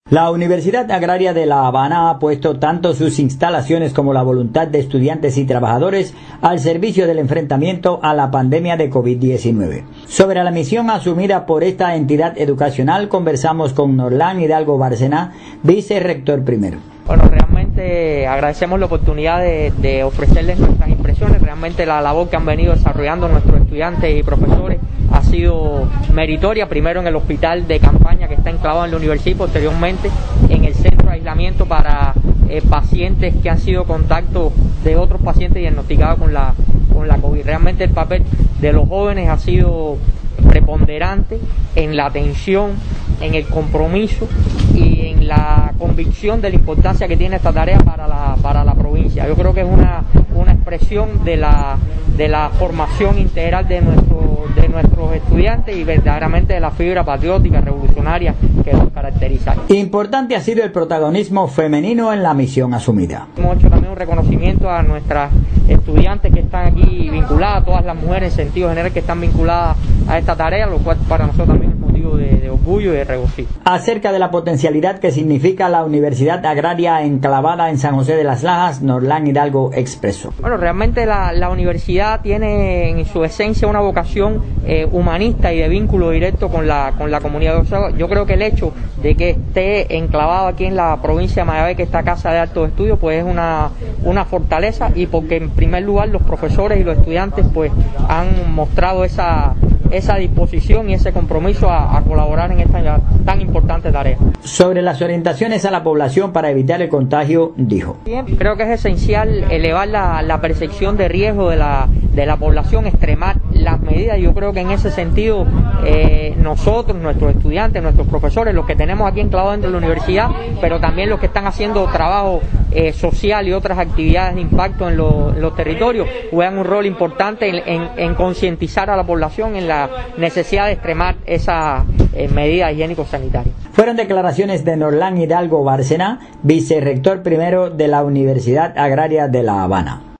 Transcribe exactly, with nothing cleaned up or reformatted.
La Universidad Agraria de La Habana ha puesto tanto sus instalaciones como la voluntad de estudiantes y trabajadores al servicio del enfrentamiento a la pandemia de COVID diecinueve. Sobre la misión asumida por esta entidad educacional conversamos con Norlán Hidalgo Bárcena, vicerrector primero. Bueno, realmente agradecemos la oportunidad de, de ofrecerles nuestras impresiones. Realmente la labor que han venido desarrollando nuestros estudiantes y profesores ha sido meritoria, primero en el hospital de campaña que está enclavado en la universidad y posteriormente en el centro de aislamiento para eh, pacientes que han sido contacto de otros pacientes diagnosticados con la, con la COVID. Realmente el papel de los jóvenes ha sido preponderante en la atención, en el compromiso y en la convicción de la importancia que tiene esta tarea para la, para la provincia. Yo creo que es una, una expresión de la, de la formación integral de, nuestro, de nuestros estudiantes y verdaderamente de la fibra patriótica revolucionaria que los caracteriza. Importante ha sido el protagonismo femenino en la misión asumida. Hemos hecho también un reconocimiento a nuestras estudiantes que están aquí vinculadas, a todas las mujeres en sentido general que están vinculadas a esta tarea, lo cual para nosotros también es motivo de, de orgullo y de regocijo. Acerca de la potencialidad que significa la Universidad Agraria enclavada en San José de las Lajas, Norlán Hidalgo expresó. Bueno, realmente la, la universidad tiene en su esencia una vocación eh, humanista y de vínculo directo con la, con la comunidad. O sea, yo creo que el hecho de que esté enclavado aquí en la provincia de Mayagüez, que esta casa de altos estudios, pues es una, una fortaleza, y porque en primer lugar los profesores y los estudiantes pues han mostrado esa esa disposición y ese compromiso a, a colaborar en esta tan importante tarea. Sobre las orientaciones a la población para evitar el contagio, dijo. Bien, creo que es esencial elevar la, la percepción de riesgo de la, de la población, extremar las medidas. Yo creo que en ese sentido eh, nosotros, nuestros estudiantes, nuestros profesores, los que tenemos aquí enclavados dentro de la universidad, pero también los que están haciendo trabajo eh, social y otras actividades de impacto en, lo, en los territorios, juegan un rol importante en, en, en concientizar a la población en la necesidad de extremar esas eh, medidas higiénico-sanitarias. Fueron declaraciones de Norlán Hidalgo Bárcena, vicerrector primero de la Universidad Agraria de La Habana.